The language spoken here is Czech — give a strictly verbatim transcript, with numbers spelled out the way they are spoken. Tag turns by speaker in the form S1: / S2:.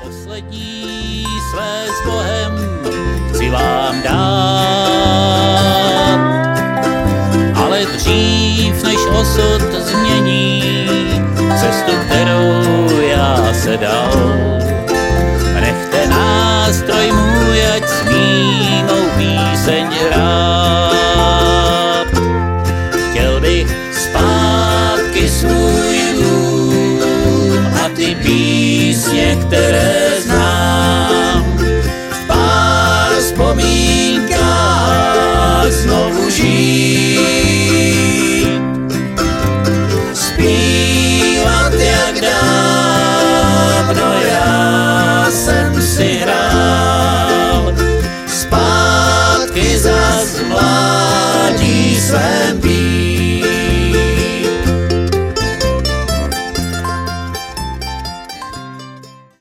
S1: Poslední své s Bohem chci vám dát, ale dřív než osud změní cestu, kterou já se dal. Nechte nástroj můj, ať smí mou píseň hrát. Chtěl bych zpátky svůj dům a ty písně, které znám, v pár vzpomínkách znovu žít. Zpívat jak dávno já jsem si